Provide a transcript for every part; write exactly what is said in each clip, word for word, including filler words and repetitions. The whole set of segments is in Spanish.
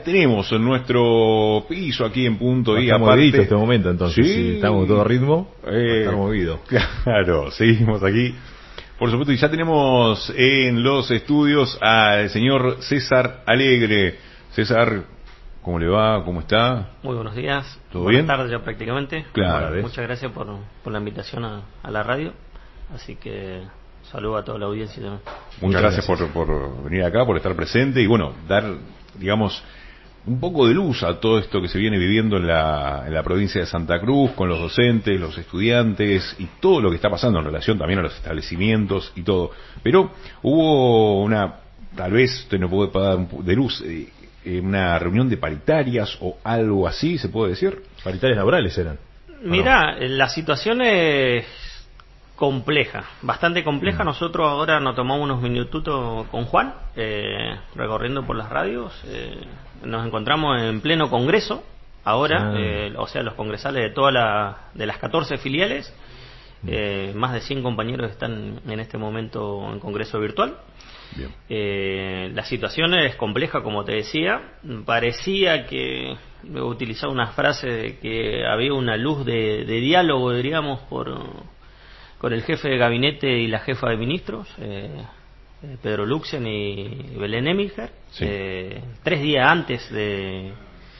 tenemos en nuestro piso aquí en Punto I. Estamos movidos en este momento, entonces. Sí, si estamos todo ritmo, eh, estar movido. Claro, seguimos aquí. Por supuesto, y ya tenemos en los estudios al señor César Alegre. César, ¿cómo le va? ¿Cómo está? Muy buenos días. ¿Todo Buenas bien? tardes ya prácticamente. Claro. Bueno, muchas gracias por, por la invitación a, a la radio. Así que saludo a toda la audiencia también. Muchas gracias, gracias. Por, por venir acá, por estar presente y bueno, dar, digamos, un poco de luz a todo esto que se viene viviendo en la, en la provincia de Santa Cruz, con los docentes, los estudiantes y todo lo que está pasando en relación también a los establecimientos y todo. Pero hubo una, tal vez usted no puede dar de luz, eh, una reunión de paritarias o algo así, ¿se puede decir? Paritarias laborales eran. Mirá, no? La situación es compleja, bastante compleja. Nosotros ahora nos tomamos unos minutitos con Juan, eh, recorriendo por las radios. Eh, nos encontramos en pleno congreso, ahora, ah. eh, o sea, los congresales de todas la, de las catorce filiales. Eh, más de cien compañeros están en este momento en congreso virtual. Bien. Eh, la situación es compleja, como te decía. Parecía que, he utilizado una frase de que había una luz de, de diálogo, diríamos, por con el jefe de gabinete y la jefa de ministros, eh, Pedro Luxen y Belén Emilger, sí. eh, tres días antes de,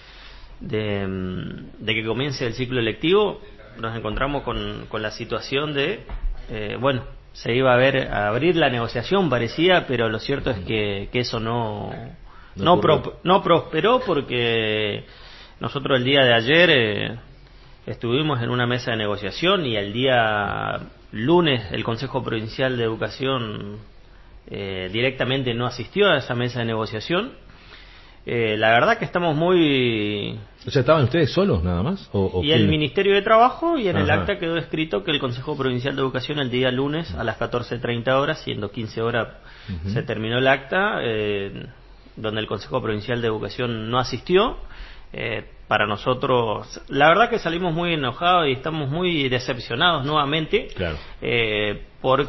de, de que comience el ciclo electivo. Nos encontramos con, con la situación de, eh, bueno, se iba a ver a abrir la negociación, parecía, pero lo cierto es que, que eso no no, no, pro, no prosperó, porque nosotros el día de ayer eh, estuvimos en una mesa de negociación y el día lunes el Consejo Provincial de Educación eh, directamente no asistió a esa mesa de negociación. Eh, la verdad que estamos muy... O sea, ¿estaban ustedes solos nada más? ¿O, o y el quién? Ministerio de Trabajo, y en Ajá. el acta quedó escrito que el Consejo Provincial de Educación el día lunes a las catorce treinta horas, siendo quince horas, uh-huh. se terminó el acta, eh, donde el Consejo Provincial de Educación no asistió. Eh, para nosotros, la verdad que salimos muy enojados y estamos muy decepcionados nuevamente, claro. eh,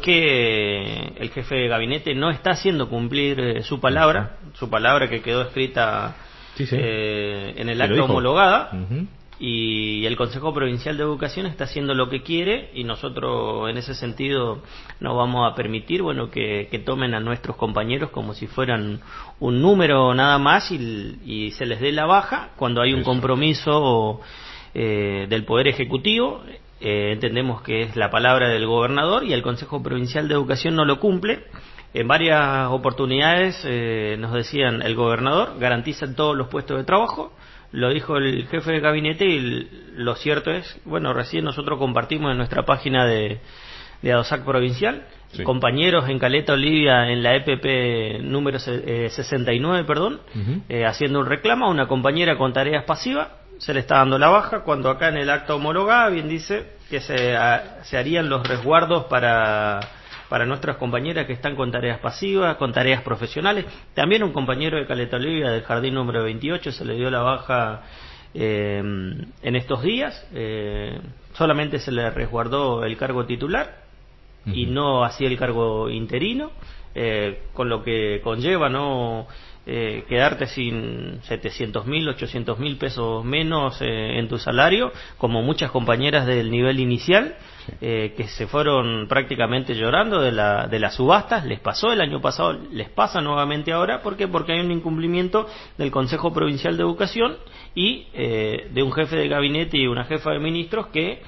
porque el jefe de gabinete no está haciendo cumplir eh, su palabra, uh-huh. su palabra que quedó escrita sí, sí. Eh, en el acta homologada, uh-huh. y el Consejo Provincial de Educación está haciendo lo que quiere, y nosotros en ese sentido no vamos a permitir, bueno, que, que tomen a nuestros compañeros como si fueran un número nada más y, y se les dé la baja cuando hay un compromiso eh, del Poder Ejecutivo. Eh, entendemos que es la palabra del gobernador y el Consejo Provincial de Educación no lo cumple. En varias oportunidades eh, nos decían, el gobernador garantiza todos los puestos de trabajo. Lo dijo el jefe de gabinete y lo cierto es, bueno, recién nosotros compartimos en nuestra página de, de ADOSAC provincial, sí. compañeros en Caleta Olivia en la E P P número eh, sesenta y nueve, perdón, uh-huh. eh, haciendo un reclamo a una compañera con tareas pasivas, se le está dando la baja, cuando acá en el acta homologada bien dice que se, a, se harían los resguardos para... para nuestras compañeras que están con tareas pasivas, con tareas profesionales. También un compañero de Caleta Olivia del jardín número veintiocho se le dio la baja eh, en estos días. Eh, solamente se le resguardó el cargo titular uh-huh. y no así el cargo interino, eh, con lo que conlleva no eh, quedarte sin setecientos mil, ochocientos mil pesos menos eh, en tu salario, como muchas compañeras del nivel inicial. Eh, que se fueron prácticamente llorando de la de las subastas. Les pasó el año pasado, les pasa nuevamente ahora. ¿Por qué? Porque hay un incumplimiento del Consejo Provincial de Educación y eh, de un jefe de gabinete y una jefa de ministros que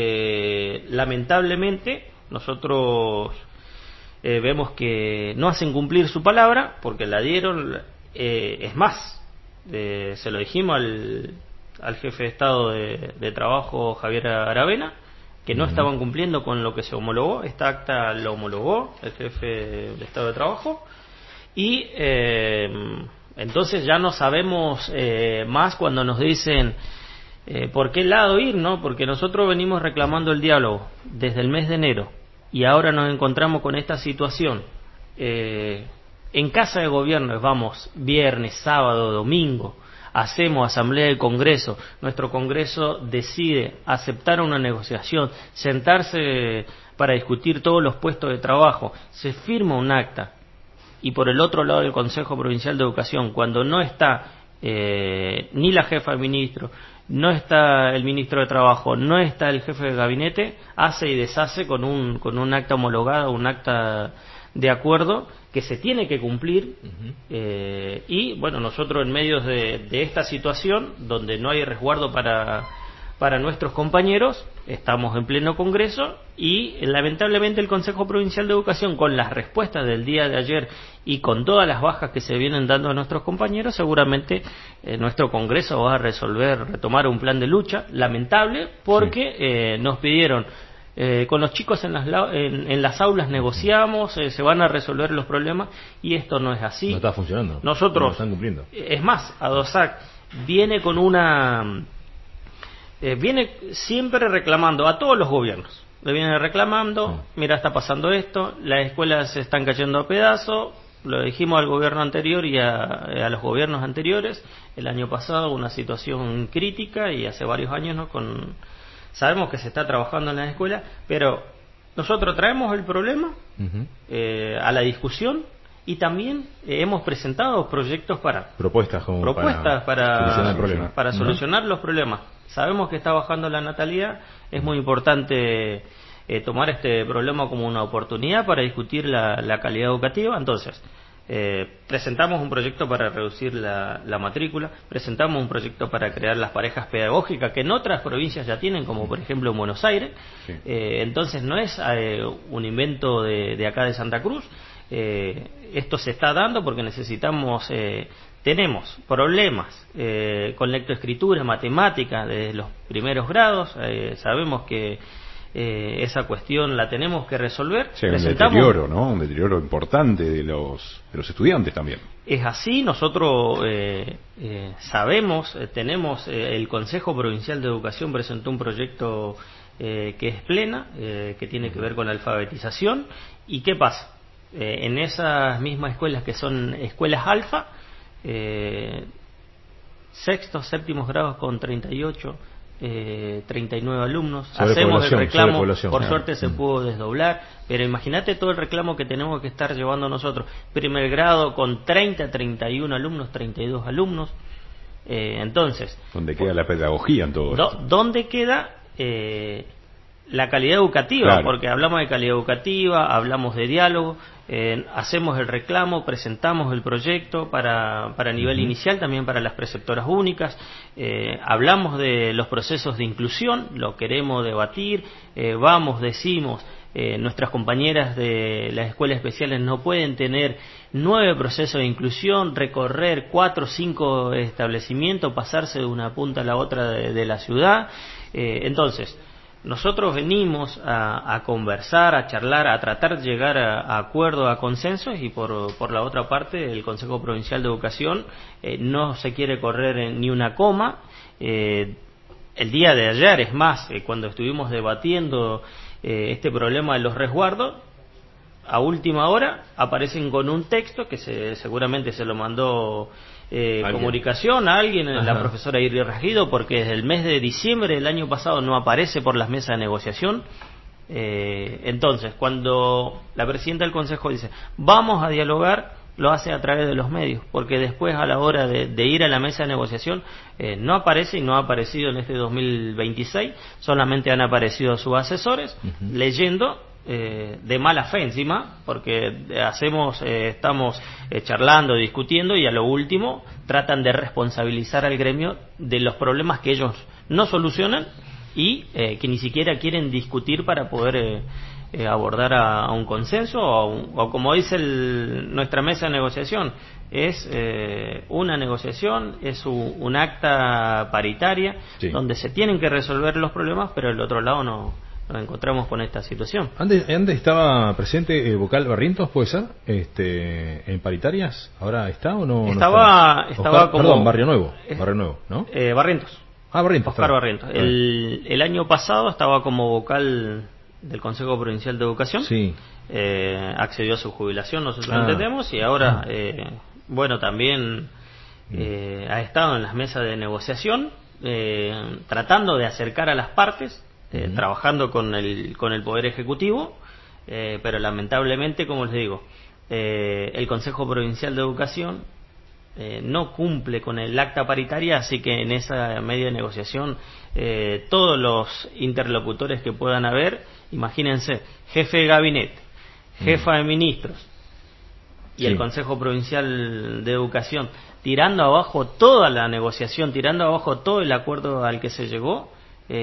eh, lamentablemente nosotros eh, vemos que no hacen cumplir su palabra, porque la dieron. Eh, es más, eh, se lo dijimos al, al jefe de Estado de, de Trabajo, Javier Aravena, que no uh-huh. estaban cumpliendo con lo que se homologó. Esta acta lo homologó el jefe de Estado de Trabajo, y eh, entonces ya no sabemos eh, más cuando nos dicen eh, por qué lado ir, ¿no? Porque nosotros venimos reclamando el diálogo desde el mes de enero y ahora nos encontramos con esta situación. Eh, en casa de gobierno vamos viernes, sábado, domingo, hacemos asamblea de congreso, nuestro congreso decide aceptar una negociación, sentarse para discutir todos los puestos de trabajo, se firma un acta, y por el otro lado del Consejo Provincial de Educación, cuando no está eh, ni la jefa de ministro, no está el ministro de Trabajo, no está el jefe de gabinete, hace y deshace con un, con un acta homologado, un acta de acuerdo que se tiene que cumplir. Uh-huh. eh, y bueno, nosotros en medio de, de esta situación donde no hay resguardo para, para nuestros compañeros, estamos en pleno Congreso y lamentablemente el Consejo Provincial de Educación, con las respuestas del día de ayer y con todas las bajas que se vienen dando a nuestros compañeros, seguramente eh, nuestro Congreso va a resolver, retomar un plan de lucha lamentable, porque sí. eh, nos pidieron Eh, con los chicos en las, en, en las aulas negociamos, eh, se van a resolver los problemas, y esto no es así. No está funcionando. Nosotros, no están cumpliendo. Es más, ADOSAC viene con una... Eh, viene siempre reclamando a todos los gobiernos. Le viene reclamando, sí. Mira, está pasando esto, las escuelas se están cayendo a pedazos. Lo dijimos al gobierno anterior y a, a los gobiernos anteriores. El año pasado una situación crítica, y hace varios años, ¿no? Con... Sabemos que se está trabajando en las escuelas, pero nosotros traemos el problema uh-huh. eh, a la discusión, y también eh, hemos presentado proyectos para propuestas, como propuestas para, para solucionar, problemas. para solucionar uh-huh. los problemas. Sabemos que está bajando la natalidad, es muy importante eh, tomar este problema como una oportunidad para discutir la, la calidad educativa. Entonces, Eh, presentamos un proyecto para reducir la, la matrícula, presentamos un proyecto para crear las parejas pedagógicas que en otras provincias ya tienen, como por ejemplo en Buenos Aires. Sí. Eh, entonces no es eh, un invento de, de acá de Santa Cruz. Eh, esto se está dando porque necesitamos, eh, tenemos problemas eh, con lectoescritura, matemática desde los primeros grados. Eh, sabemos que Eh, esa cuestión la tenemos que resolver. Sí, un deterioro, ¿no? Un deterioro importante de los de los estudiantes también. Es así. Nosotros eh, eh, sabemos, eh, tenemos eh, el Consejo Provincial de Educación presentó un proyecto eh, que es plena, eh, que tiene que ver con la alfabetización. ¿Y qué pasa? Eh, en esas mismas escuelas que son escuelas alfa, eh, sextos, séptimos grados con treinta y ocho, Eh, treinta y nueve alumnos, hacemos el reclamo, por suerte se pudo desdoblar, pero imagínate todo el reclamo que tenemos que estar llevando nosotros. Primer grado con treinta, treinta y uno alumnos, treinta y dos alumnos. Eh, entonces, ¿dónde queda la pedagogía en todo do, esto? ¿Dónde queda eh, la calidad educativa? Claro. Porque hablamos de calidad educativa, hablamos de diálogo, eh, hacemos el reclamo, presentamos el proyecto para, para nivel uh-huh. inicial, también para las preceptoras únicas, eh, hablamos de los procesos de inclusión, lo queremos debatir, eh, vamos, decimos, eh, nuestras compañeras de las escuelas especiales no pueden tener nueve procesos de inclusión, recorrer cuatro o cinco establecimientos, pasarse de una punta a la otra de, de la ciudad. Eh, entonces, nosotros venimos a, a conversar, a charlar, a tratar de llegar a, a acuerdos, a consensos, y por, por la otra parte el Consejo Provincial de Educación eh, no se quiere correr en ni una coma. Eh, el día de ayer, es más, eh, cuando estuvimos debatiendo eh, este problema de los resguardos, a última hora aparecen con un texto que se, seguramente se lo mandó Eh, comunicación a alguien, Ajá. la profesora Iris Rajido, porque desde el mes de diciembre del año pasado no aparece por las mesas de negociación. Eh, entonces, cuando la presidenta del Consejo dice vamos a dialogar, lo hace a través de los medios, porque después a la hora de, de ir a la mesa de negociación eh, no aparece, y no ha aparecido en este dos mil veintiséis, solamente han aparecido sus asesores uh-huh. leyendo Eh, de mala fe encima, porque hacemos eh, estamos eh, charlando, discutiendo, y a lo último tratan de responsabilizar al gremio de los problemas que ellos no solucionan y eh, que ni siquiera quieren discutir para poder eh, eh, abordar a, a un consenso o, a un, o como dice el, nuestra mesa de negociación, es eh, una negociación, es un, un acta paritaria sí. donde se tienen que resolver los problemas, pero el otro lado no nos encontramos con esta situación. Antes, antes estaba presente el vocal Barrientos, ¿puede ser? Este, en paritarias, ¿ahora está o no? Estaba, no estaba Oscar, como perdón, Barrio Nuevo, Barrio Nuevo, ¿no? Eh, Barrientos. Ah, Barrientos. Oscar Barrientos. El, el año pasado estaba como vocal del Consejo Provincial de Educación. Sí. Eh, accedió a su jubilación, nosotros ah. lo entendemos, y ahora, eh, bueno, también eh, ha estado en las mesas de negociación, eh, tratando de acercar a las partes. Eh, uh-huh. trabajando con el con el Poder Ejecutivo, eh, pero lamentablemente, como les digo, eh, el Consejo Provincial de Educación eh, no cumple con el acta paritaria, así que en esa media de negociación eh, todos los interlocutores que puedan haber, imagínense, jefe de gabinete, jefa de ministros y sí. el Consejo Provincial de Educación, tirando abajo toda la negociación, tirando abajo todo el acuerdo al que se llegó.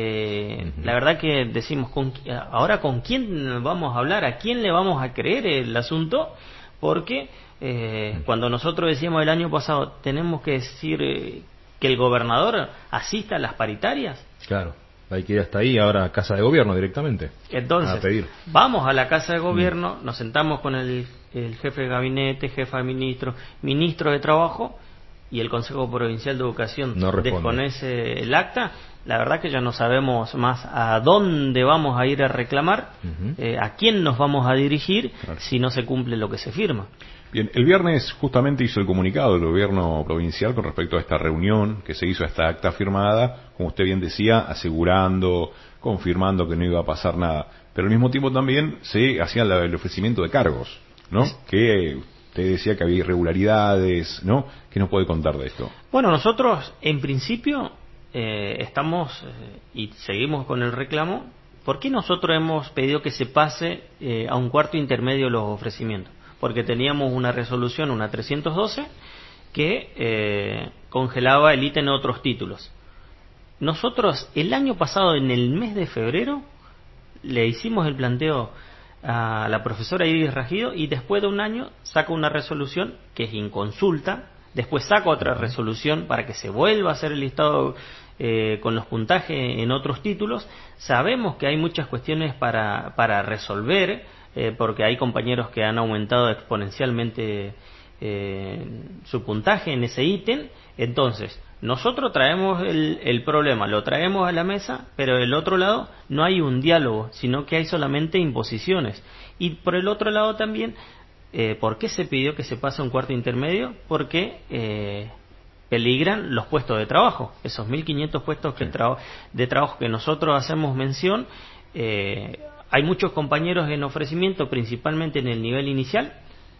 Eh, uh-huh. La verdad que decimos, ¿con, ahora con quién vamos a hablar? ¿A quién le vamos a creer el asunto? Porque eh, cuando nosotros decíamos el año pasado, tenemos que decir eh, que el gobernador asista a las paritarias. Claro, hay que ir hasta ahí, ahora a Casa de Gobierno directamente. Entonces, a pedir. Vamos a la Casa de Gobierno, uh-huh. nos sentamos con el, el jefe de gabinete, jefa de ministro, ministro de Trabajo, y el Consejo Provincial de Educación no desconoce el acta. La verdad que ya no sabemos más a dónde vamos a ir a reclamar, uh-huh. eh, a quién nos vamos a dirigir, claro. si no se cumple lo que se firma. Bien, el viernes justamente hizo el comunicado del gobierno provincial con respecto a esta reunión que se hizo, a esta acta firmada, como usted bien decía, asegurando, confirmando que no iba a pasar nada. Pero al mismo tiempo también se hacía el ofrecimiento de cargos, ¿no? Es... Que usted decía que había irregularidades, ¿no? ¿Qué nos puede contar de esto? Bueno, nosotros en principio eh, estamos eh, y seguimos con el reclamo. ¿Por qué nosotros hemos pedido que se pase eh, a un cuarto intermedio los ofrecimientos? Porque teníamos una resolución, una trescientos doce, que eh, congelaba el ítem en otros títulos. Nosotros el año pasado, en el mes de febrero, le hicimos el planteo a la profesora Iris Ragido y después de un año saca una resolución que es inconsulta, después saca otra resolución para que se vuelva a hacer el listado eh, con los puntajes en otros títulos. Sabemos que hay muchas cuestiones para, para resolver, eh, porque hay compañeros que han aumentado exponencialmente eh, su puntaje en ese ítem. Entonces, nosotros traemos el, el problema, lo traemos a la mesa, pero del otro lado no hay un diálogo, sino que hay solamente imposiciones. Y por el otro lado también, eh, ¿por qué se pidió que se pase a un cuarto intermedio? Porque eh, peligran los puestos de trabajo, esos mil quinientos puestos que tra- de trabajo que nosotros hacemos mención. Eh, hay muchos compañeros en ofrecimiento, principalmente en el nivel inicial,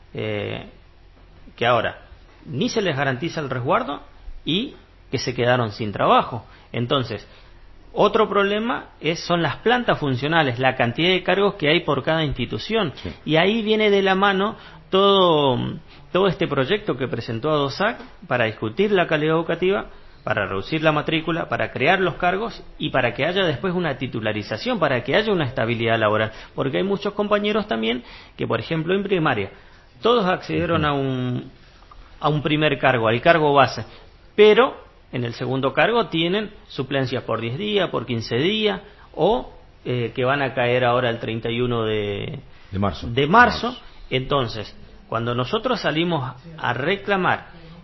eh, que ahora ni se les garantiza el resguardo y que se quedaron sin trabajo. Entonces, otro problema es, son las plantas funcionales, la cantidad de cargos que hay por cada institución. Sí. Y ahí viene de la mano todo, todo este proyecto que presentó ADOSAC para discutir la calidad educativa, para reducir la matrícula, para crear los cargos y para que haya después una titularización, para que haya una estabilidad laboral. Porque hay muchos compañeros también que, por ejemplo, en primaria, todos accedieron a un, a un primer cargo, al cargo base, pero en el segundo cargo tienen suplencias por diez días, por quince días, o eh, que van a caer ahora el treinta y uno de, de marzo. De marzo. Entonces, cuando nosotros salimos a reclamar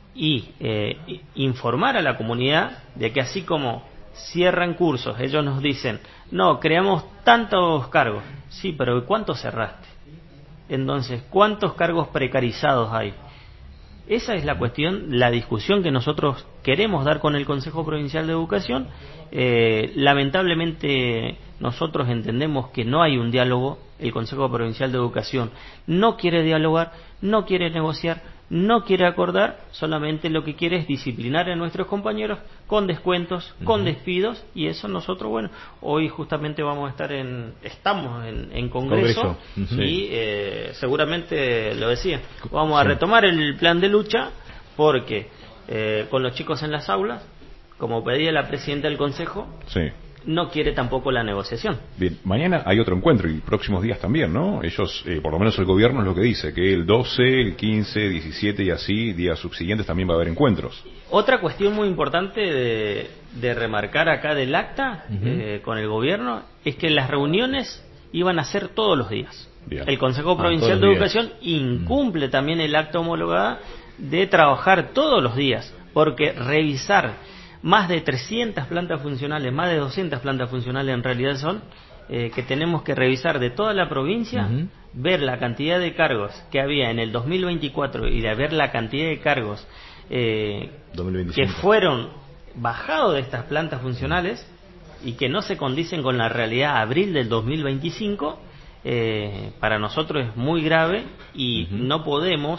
y eh, informar a la comunidad de que así como cierran cursos, ellos nos dicen, no, creamos tantos cargos. Sí, pero ¿cuántos cerraste? Entonces, ¿cuántos cargos precarizados hay? Esa es la cuestión, la discusión que nosotros queremos dar con el Consejo Provincial de Educación. Eh, lamentablemente nosotros entendemos que no hay un diálogo. El Consejo Provincial de Educación no quiere dialogar, no quiere negociar, no quiere acordar, solamente lo que quiere es disciplinar a nuestros compañeros con descuentos, uh-huh. con despidos, y eso nosotros, bueno, hoy justamente vamos a estar en, estamos en, en Congreso, Congreso. Uh-huh. y eh, seguramente, lo decía, vamos a sí. retomar el plan de lucha, porque eh, con los chicos en las aulas, como pedía la presidenta del Consejo, sí. no quiere tampoco la negociación. Bien, mañana hay otro encuentro y próximos días también, ¿no? Ellos, eh, por lo menos el gobierno es lo que dice, que el doce, el quince, diecisiete y así, días subsiguientes también va a haber encuentros. Otra cuestión muy importante de, de remarcar acá del acta, uh-huh. eh, con el gobierno, es que las reuniones iban a ser todos los días. Bien. El Consejo Provincial ah, de Educación incumple uh-huh. también el acta homologada de trabajar todos los días, porque revisar más de trescientas plantas funcionales, más de doscientas plantas funcionales en realidad son, eh, que tenemos que revisar de toda la provincia, uh-huh. ver la cantidad de cargos que había en el dos mil veinticuatro y de ver la cantidad de cargos eh, que fueron bajados de estas plantas funcionales y que no se condicen con la realidad abril del dos mil veinticinco, eh, para nosotros es muy grave y uh-huh. no podemos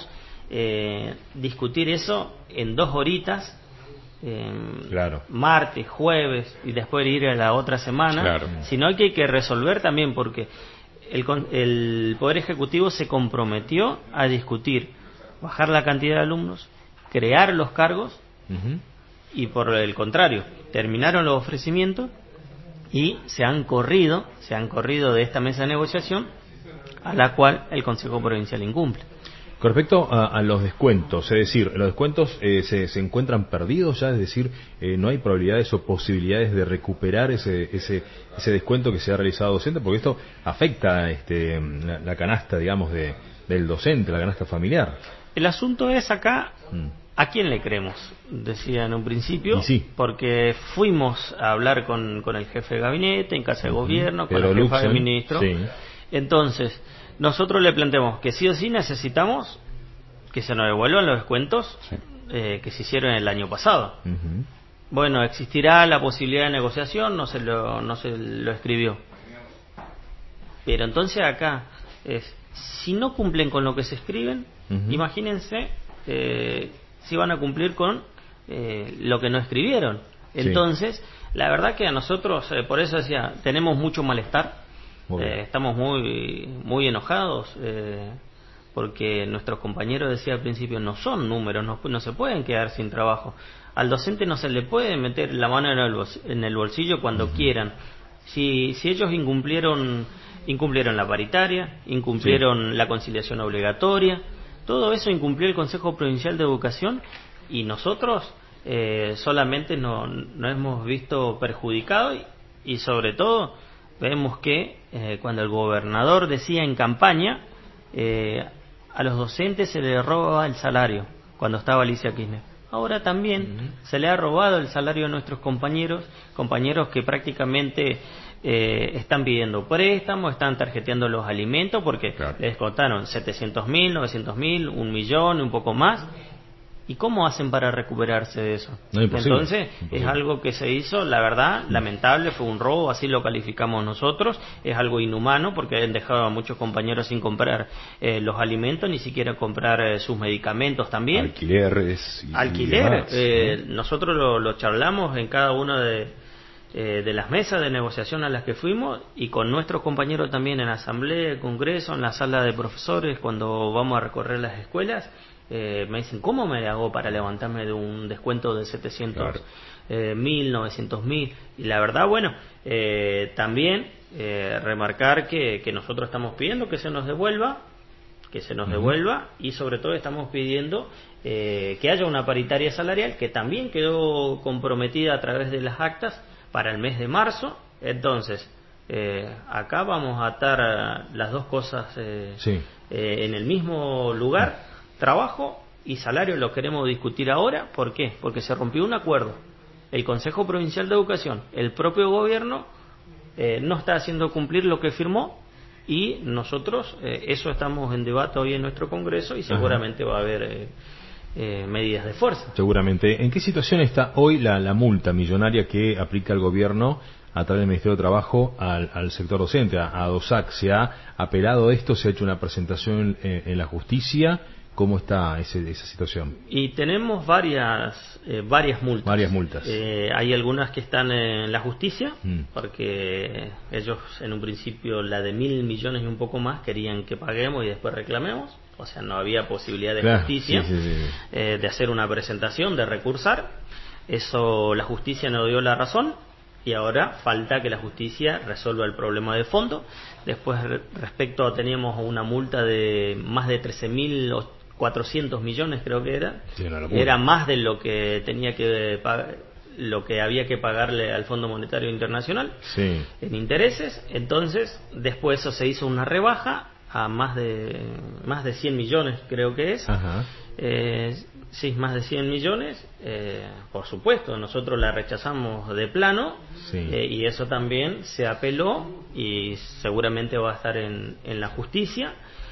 eh, discutir eso en dos horitas, eh, claro. martes, jueves y después ir a la otra semana, claro. sino que hay que resolver también porque el, el Poder Ejecutivo se comprometió a discutir, bajar la cantidad de alumnos, crear los cargos, uh-huh. y por el contrario, terminaron los ofrecimientos y se han corrido, se han corrido de esta mesa de negociación a la cual el Consejo Provincial incumple. Con respecto a, a los descuentos, es decir, los descuentos eh, se, se encuentran perdidos ya, es decir, eh, no hay probabilidades o posibilidades de recuperar ese ese ese descuento que se ha realizado docente, porque esto afecta este la, la canasta, digamos, de del docente, la canasta familiar. El asunto es acá, mm. ¿a quién le creemos? Decía en un principio, sí. porque fuimos a hablar con, con el jefe de gabinete, en casa de uh-huh. gobierno, con Pero la jefa Luxen, de ministro. Sí. Entonces, nosotros le planteamos que sí o sí necesitamos que se nos devuelvan los descuentos sí. eh, que se hicieron el año pasado. Uh-huh. Bueno, existirá la posibilidad de negociación, no se lo, no se lo escribió. Pero entonces acá es, si no cumplen con lo que se escriben, uh-huh. imagínense eh, si van a cumplir con eh, lo que no escribieron. Entonces, sí. la verdad que a nosotros, eh, por eso decía, tenemos mucho malestar. Eh, estamos muy muy enojados eh, porque nuestros compañeros, decía al principio, no son números, no, no se pueden quedar sin trabajo. Al docente no se le puede meter la mano en el, bol- en el bolsillo cuando uh-huh. quieran. Si si ellos incumplieron incumplieron la paritaria, incumplieron sí. la conciliación obligatoria, todo eso incumplió el Consejo Provincial de Educación y nosotros eh, solamente no, no hemos visto perjudicados y, y sobre todo vemos que eh, cuando el gobernador decía en campaña eh, a los docentes se les roba el salario cuando estaba Alicia Kirchner. Ahora también uh-huh. se le ha robado el salario a nuestros compañeros, compañeros que prácticamente eh, están pidiendo préstamos, están tarjeteando los alimentos porque claro. les contaron setecientos mil, novecientos mil, un millón, un poco más. ¿Y cómo hacen para recuperarse de eso? No, imposible, Entonces, imposible. es algo que se hizo, la verdad, lamentable, fue un robo, así lo calificamos nosotros, es algo inhumano porque han dejado a muchos compañeros sin comprar eh, los alimentos, ni siquiera comprar eh, sus medicamentos también. Alquileres. Y, Alquiler, y demás, eh, ¿no? Nosotros lo, lo charlamos en cada una de, eh, de las mesas de negociación a las que fuimos y con nuestros compañeros también en asamblea, congreso, en la sala de profesores, cuando vamos a recorrer las escuelas. Eh, me dicen, ¿cómo me hago para levantarme de un descuento de setecientos claro. eh, mil, novecientos mil? Y la verdad, bueno, eh, también eh, remarcar que, que nosotros estamos pidiendo que se nos devuelva, que se nos uh-huh. devuelva y sobre todo estamos pidiendo eh, que haya una paritaria salarial que también quedó comprometida a través de las actas para el mes de marzo. Entonces, eh, acá vamos a atar las dos cosas eh, sí. eh, en el mismo lugar. Trabajo y salario lo queremos discutir ahora. ¿Por qué? Porque se rompió un acuerdo. El Consejo Provincial de Educación, el propio gobierno, eh, no está haciendo cumplir lo que firmó y nosotros, eh, eso estamos en debate hoy en nuestro Congreso y seguramente Ajá. va a haber eh, eh, medidas de fuerza. Seguramente. ¿En qué situación está hoy la, la multa millonaria que aplica el gobierno a través del Ministerio de Trabajo al, al sector docente, a, a DOSAC? ¿Se ha apelado esto? ¿Se ha hecho una presentación en, en la justicia? ¿Cómo está ese, esa situación? Y tenemos varias eh, varias multas. Varias multas. Eh, hay algunas que están en la justicia, mm. porque ellos en un principio la de mil millones y un poco más querían que paguemos y después reclamemos. O sea, no había posibilidad de claro, justicia sí, sí, sí. Eh, de hacer una presentación, de recursar. Eso la justicia nos dio la razón. Y ahora falta que la justicia resuelva el problema de fondo. Después, respecto a, teníamos una multa de más de trece mil cuatrocientos millones, creo que era. Sí, era más de lo que tenía que pagar, lo que había que pagarle al Fondo Monetario Internacional sí. en intereses. Entonces, después eso se hizo una rebaja a más de más de cien millones, creo que es. Ajá. Eh, sí, más de cien millones. Eh, por supuesto, nosotros la rechazamos de plano sí. eh, y eso también se apeló y seguramente va a estar en, en la justicia,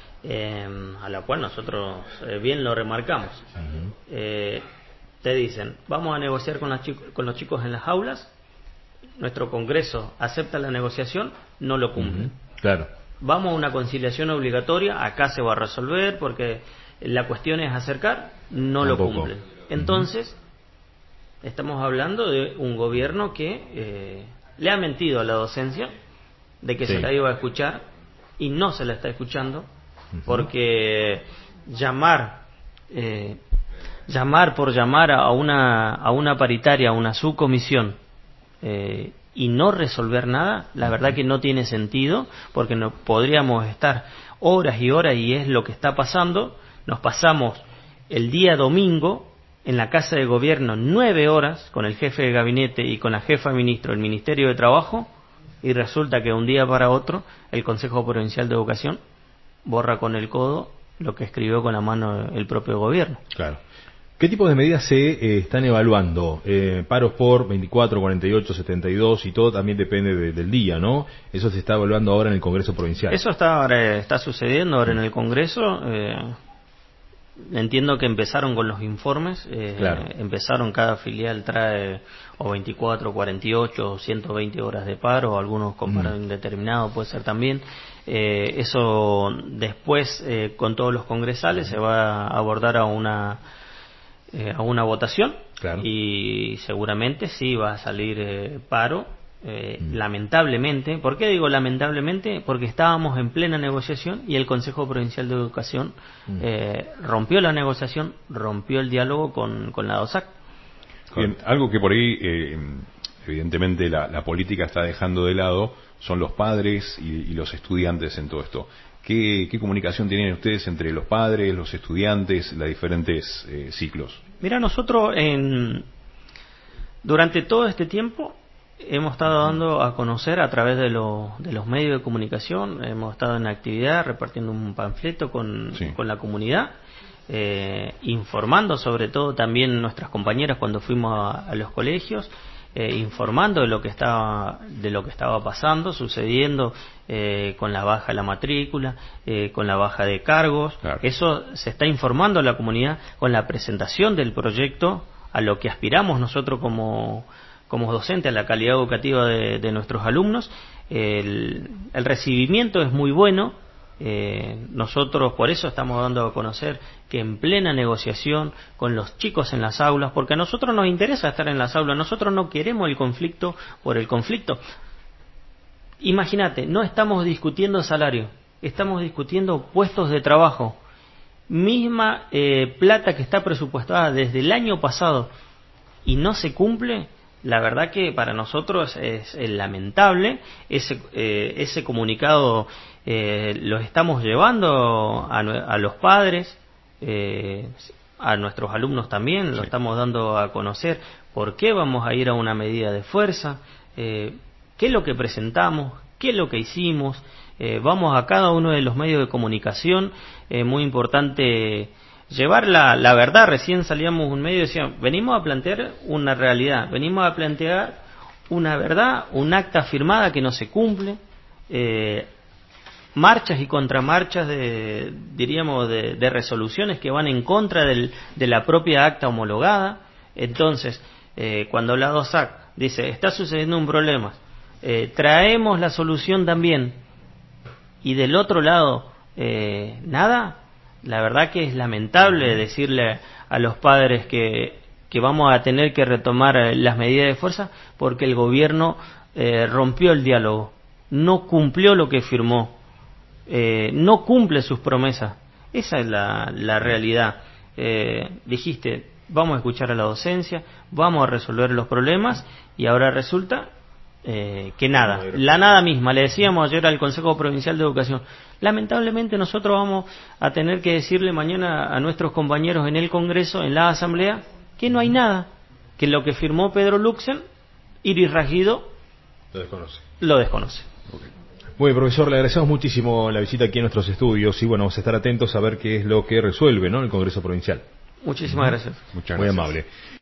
eh, a la cual nosotros eh, bien lo remarcamos. Uh-huh. Eh, te dicen, vamos a negociar con, las chico, con los chicos en las aulas, nuestro Congreso acepta la negociación, no lo cumple. Uh-huh. Claro. Vamos a una conciliación obligatoria, acá se va a resolver porque la cuestión es acercar, no Tampoco. lo cumplen. Entonces, uh-huh. estamos hablando de un gobierno que eh, le ha mentido a la docencia, de que sí. se la iba a escuchar, y no se la está escuchando, uh-huh. porque llamar... Eh, llamar por llamar a una a una paritaria, a una subcomisión eh, y no resolver nada, la verdad que no tiene sentido, porque no podríamos estar horas y horas, y es lo que está pasando. Nos pasamos el día domingo en la Casa de Gobierno nueve horas con el jefe de gabinete y con la jefa de ministro del Ministerio de Trabajo, y resulta que de un día para otro el Consejo Provincial de Educación borra con el codo lo que escribió con la mano el propio gobierno. Claro. ¿Qué tipo de medidas se eh, están evaluando? Eh, paros por veinticuatro, cuarenta y ocho, setenta y dos, y todo también depende de, del día, ¿no? Eso se está evaluando ahora en el Congreso Provincial. Eso está ahora, está sucediendo ahora en el Congreso. Eh, entiendo que empezaron con los informes. Eh, claro. Empezaron, cada filial trae o veinticuatro, cuarenta y ocho, o ciento veinte horas de paro, algunos con paro mm. indeterminado puede ser también. Eh, eso después, eh, con todos los congresales, mm. se va a abordar a una... Eh, a una votación, claro. y seguramente sí va a salir eh, paro, eh, mm. lamentablemente. ¿Por qué digo lamentablemente? Porque estábamos en plena negociación y el Consejo Provincial de Educación mm. eh, rompió la negociación, rompió el diálogo con, con la DOSAC. Bien, algo que por ahí eh, evidentemente la, la política está dejando de lado son los padres y, y los estudiantes en todo esto. ¿Qué, ¿Qué comunicación tienen ustedes entre los padres, los estudiantes, los diferentes eh, ciclos? Mira, nosotros en, durante todo este tiempo hemos estado dando a conocer a través de, lo, de los medios de comunicación, hemos estado en actividad repartiendo un panfleto con, sí. con la comunidad, eh, informando sobre todo también nuestras compañeras cuando fuimos a, a los colegios, Eh, informando de lo que estaba de lo que estaba pasando, sucediendo eh, con la baja de la matrícula, eh, con la baja de cargos. Claro. Eso se está informando a la comunidad con la presentación del proyecto, a lo que aspiramos nosotros como como docentes, a la calidad educativa de, de nuestros alumnos. El, el recibimiento es muy bueno. Eh, nosotros por eso estamos dando a conocer que en plena negociación con los chicos en las aulas, porque a nosotros nos interesa estar en las aulas, nosotros no queremos el conflicto por el conflicto. Imagínate, no estamos discutiendo salario, estamos discutiendo puestos de trabajo, misma eh, plata que está presupuestada desde el año pasado y no se cumple. La verdad que para nosotros es, es lamentable. Ese, eh, ese comunicado eh, lo estamos llevando a, a los padres, eh, a nuestros alumnos también, sí. lo estamos dando a conocer por qué vamos a ir a una medida de fuerza, eh, qué es lo que presentamos, qué es lo que hicimos. Eh, vamos a cada uno de los medios de comunicación, eh, muy importante llevar la, la verdad. Recién salíamos un medio y decíamos, venimos a plantear una realidad, venimos a plantear una verdad, un acta firmada que no se cumple, eh, marchas y contramarchas de, diríamos, de, de resoluciones que van en contra del, de la propia acta homologada. Entonces, eh, cuando la DOSAC dice, está sucediendo un problema, eh, traemos la solución también, y del otro lado, eh, nada. La verdad que es lamentable decirle a los padres que, que vamos a tener que retomar las medidas de fuerza porque el gobierno eh, rompió el diálogo, no cumplió lo que firmó, eh, no cumple sus promesas. Esa es la, la realidad. Eh, dijiste, vamos a escuchar a la docencia, vamos a resolver los problemas, y ahora resulta eh, que nada, la nada misma. Le decíamos ayer al Consejo Provincial de Educación, lamentablemente nosotros vamos a tener que decirle mañana a nuestros compañeros en el Congreso, en la Asamblea, que no hay nada, que lo que firmó Pedro Luxen, Iris Ragido lo desconoce. Lo desconoce. Okay. Muy bien, profesor, le agradecemos muchísimo la visita aquí en nuestros estudios, y bueno, vamos a estar atentos a ver qué es lo que resuelve, ¿no?, el Congreso Provincial. Muchísimas gracias. Muchas gracias. Muy amable.